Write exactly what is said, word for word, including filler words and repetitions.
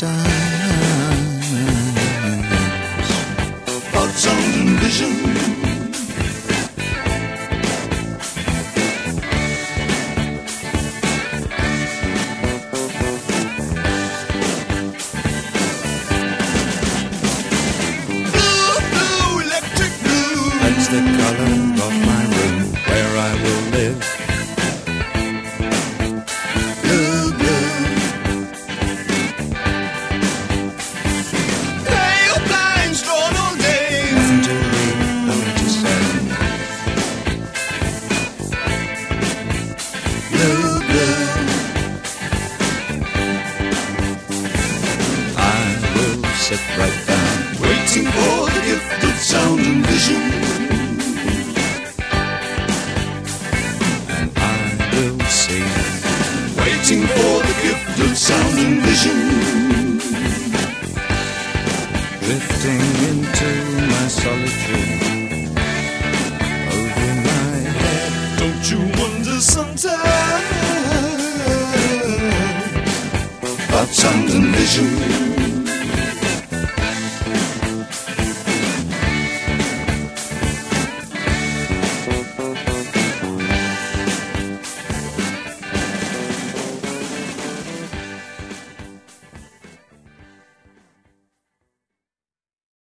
times of sound and vision. Blue, blue, electric blue. That's the color of my room where I will live. Sit right down, waiting for the gift of sound and vision. And I will sing, waiting for the gift of sound and vision. Drifting into my solitude, over my head. Don't you wonder sometimes about sound and vision?